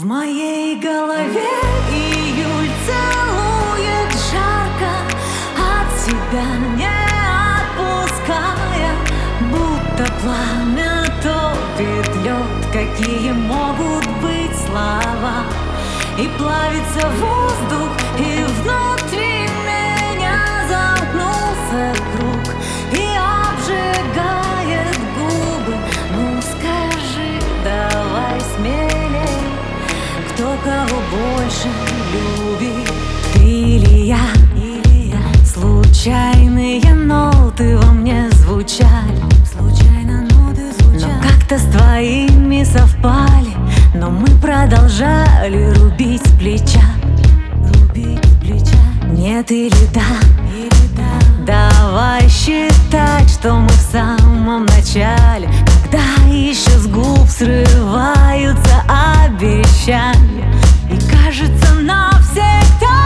В моей голове июль целует жарко, от себя не отпуская, будто пламя топит лед. Какие могут быть слова? И плавится воздух, и внутри меня замкнулся круг и обжигает губы. Ну скажи, давай смелей, кто кого больше любит, ты или я? Случайные ноты во мне звучали, но как-то с твоими совпали. Но мы продолжали рубить с плеча. Нет или да? Давай считать, что мы в самом начале, когда еще с губ срываются обещания, и кажется навсегда.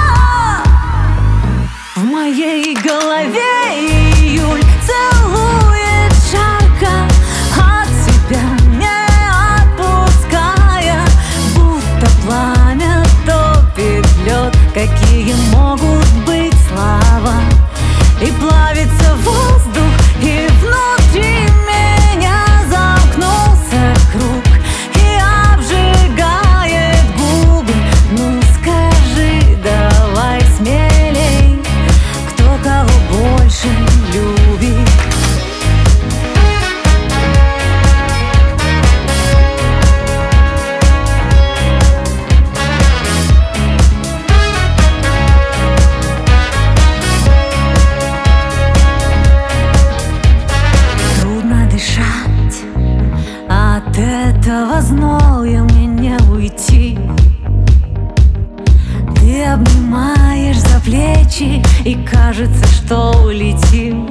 В моей голове июль целует жарко, от себя не отпуская, будто пламя топит лед. Какие могут быть слова? И плавится воздух, и внутри меня замкнулся круг и обжигает губы. Ну скажи, давай смелей, кто кого больше любит. От этого зноя мне не уйти. Ты обнимаешь за плечи, и кажется, что улетим.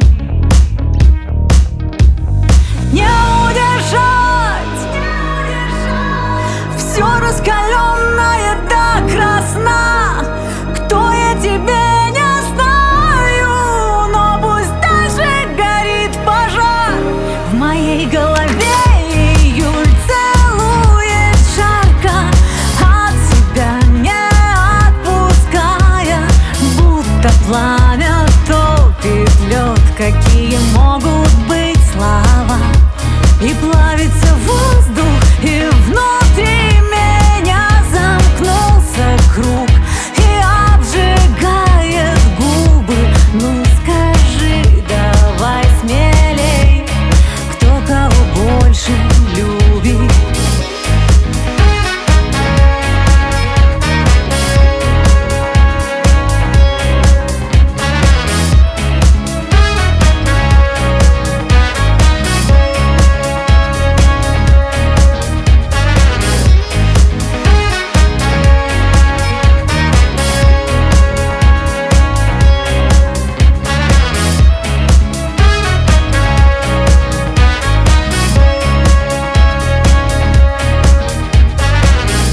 Не удержать, все раскаленное так